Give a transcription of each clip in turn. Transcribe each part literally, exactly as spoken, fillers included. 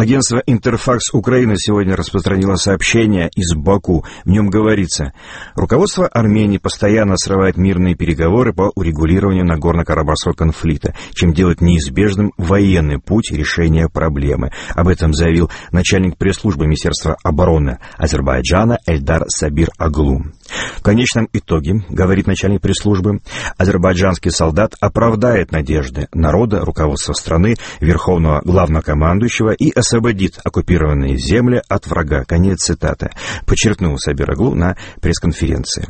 Агентство «Интерфакс Украина» сегодня распространило сообщение из Баку. В нем говорится: руководство Армении постоянно срывает мирные переговоры по урегулированию Нагорно-Карабахского конфликта, чем делает неизбежным военный путь решения проблемы. Об этом заявил начальник пресс-службы Министерства обороны Азербайджана Эльдар Сабир Аглу. В конечном итоге, говорит начальник пресс-службы, азербайджанский солдат оправдает надежды народа, руководства страны, верховного главнокомандующего и освободит оккупированные земли от врага. Конец цитаты. Подчеркнул Сабир Аглу на пресс-конференции.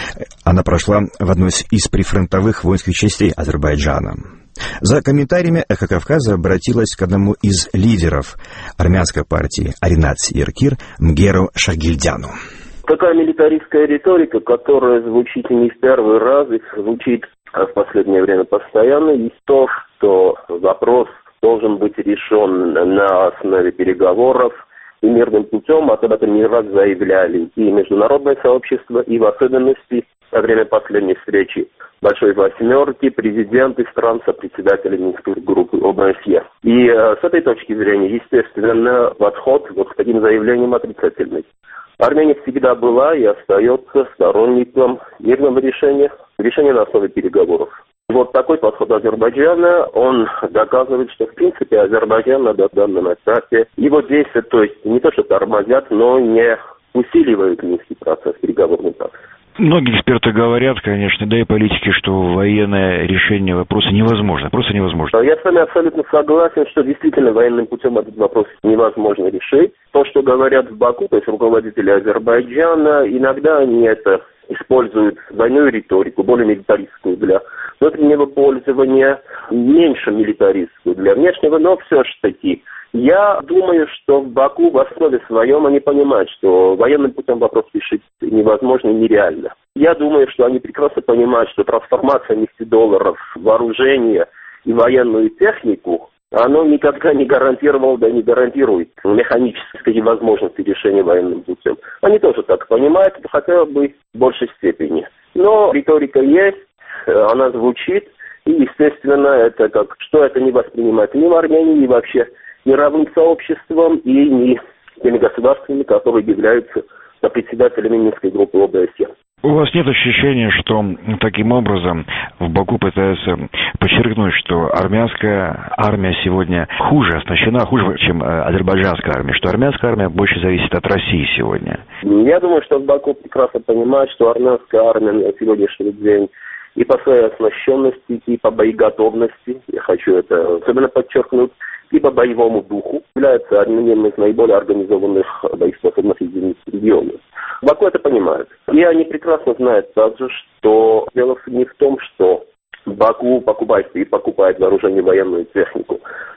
Она прошла в одной из прифронтовых воинских частей Азербайджана. За комментариями «Эхо Кавказа» обратилась к одному из лидеров армянской партии Аринат Еркир Мгеру Шагильдяну. Такая милитаристская риторика, которая звучит не в первый раз, и звучит в последнее время постоянно, и то, что вопрос должен быть решен на основе переговоров и мирным путем, об этом не раз заявляли и международное сообщество, и в особенности во время последней встречи Большой Восьмерки президенты стран, сопредседатели Минской группы ОБСЕ. И э, с этой точки зрения, естественно, подход вот к таким заявлениям отрицательный. Армения всегда была и остается сторонником мирного решения, решения на основе переговоров. Вот такой подход Азербайджана, он доказывает, что в принципе Азербайджан на данном этапе, его действия, то есть не то что тормозят, но не усиливают минский процесс, переговорный процесс. Многие эксперты говорят, конечно, да и политики, что военное решение вопроса невозможно, просто невозможно. Я с вами абсолютно согласен, что действительно военным путем этот вопрос невозможно решить. То, что говорят в Баку, то есть руководители Азербайджана, иногда они это используют двойную риторику, более милитаристскую для внутреннего пользования, меньше милитаристскую для внешнего, но все же таки. Я думаю, что в Баку в основе своем они понимают, что военным путем вопрос решить невозможно и нереально. Я думаю, что они прекрасно понимают, что трансформация нефтедолларов в вооружение и военную технику, оно никогда не гарантировало, да не гарантирует механической возможности решения военным путем. Они тоже так понимают, хотя бы в большей степени. Но риторика есть, она звучит, и, естественно, это как, что это не воспринимается ни в Армении, ни вообще мировым сообществом и не теми государствами, которые являются председателями Минской группы ОБСЕ. У вас нет ощущения, что таким образом в Баку пытаются подчеркнуть, что армянская армия сегодня хуже оснащена, хуже, чем азербайджанская армия, что армянская армия больше зависит от России сегодня? Я думаю, что в Баку прекрасно понимают, что армянская армия на сегодняшний день и по своей оснащенности, и по боеготовности, я хочу это особенно подчеркнуть, и по боевому духу является одним из наиболее организованных боеспособных единиц региона. Баку это понимает. И они прекрасно знают также, что дело не в том, что Баку покупает и покупает вооружение, военную технику,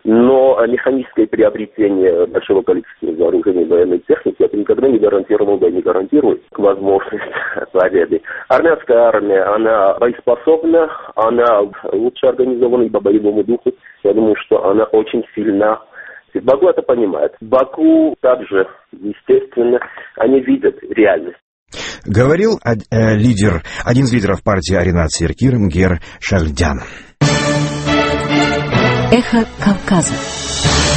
но механическое приобретение большого количества вооружений и военной техники это никогда не гарантировало, да не гарантирует возможность победы. Армянская армия, она боеспособна, она лучше организована и по боевому духу. Я думаю, что она очень сильна. Баку это понимает. Баку также, естественно, они видят реальность. Говорил э, лидер, один из лидеров партии Аринат Еркир Мгер Шагильдян. Эхо Кавказа.